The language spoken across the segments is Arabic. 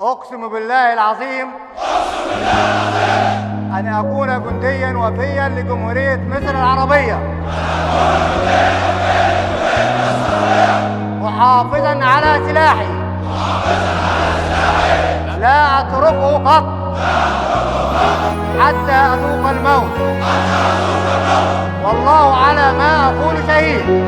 أقسم بالله العظيم أن أكون جنديا وفيا لجمهورية مصر العربية محافظا على سلاحي لا أتركه قط حتى أذوق الموت والله على ما أقول شهيد.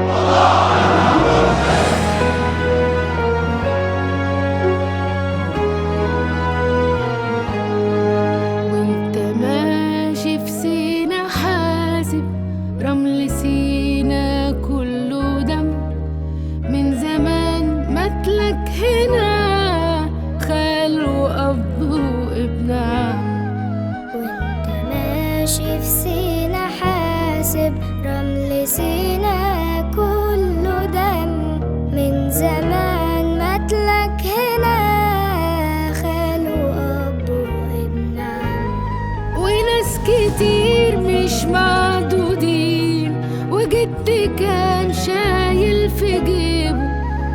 وانت ماشي في سينا حاسب رمل سينا كله دم من زمان متلك هنا خال وأب وابن عم. وانت ماشي في سينا حاسب رمل سينا كله دم من زمان متلك هنا خال وأب وابن عم. وناس كتير مش معدودين وجدي كان شايل في جيبه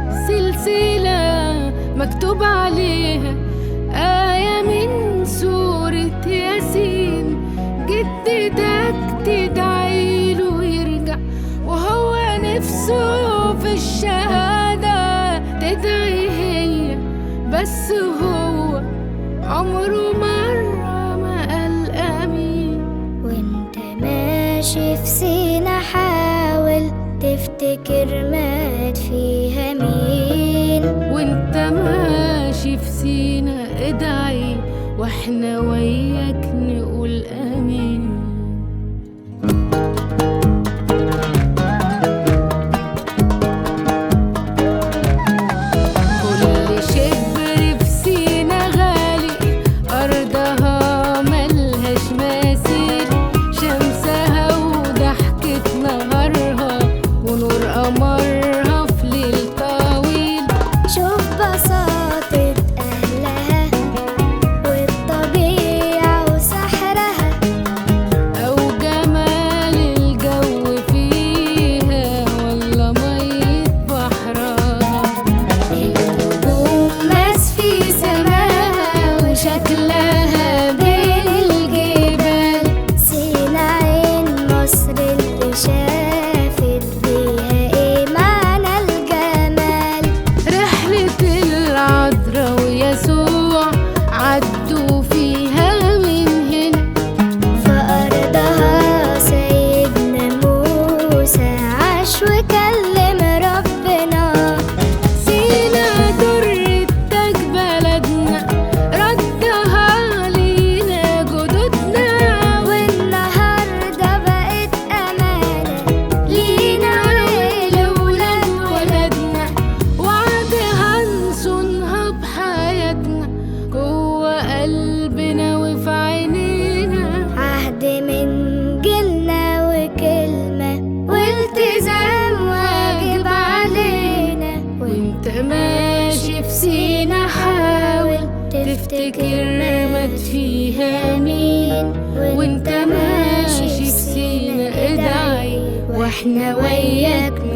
سلسلة مكتوب عليها آية من سورة ياسين. جدتك تدعيله يرجع وهو نفسه في الشهادة تدعي هي بس هو عمره مرة ما قال آمين. وانت ماشي في سينا حاول تفتكر مات فيها مين. وانت ماشي في سينا ادعي واحنا وياك نقول آمين. كل شبر في سينا غالي أرضها ملهاش مثيل شمسها وضحكة نهارها ونور قمرها في ليل طويل. شوف بساطة أهلها والطبيعة وسحرها أو جمال الجو فيها ولا مية بحرها. النجوم ماس في سماها وشكلها بين الجبال. سينا عين مصر اللي شافت بيها ايه معنى الجمال. رحلة العذراء ويسوع عدوا فيها من هنا في أرضها سيدنا موسى عاش وكلم ربنا. سينا درتك بلدنا ردها لينا جدودنا والنهاردة بقت أمانة لينا لولاد ولادنا وعدها نصونها بحياتنا جوه قلبنا وفي عينينا. عهد من جيلنا وكلمة والتزام واجب علينا. وانت ماشي في سينا حاول تفتكر مات فيها مين. وانت ماشي في سينا ادعي واحنا وياك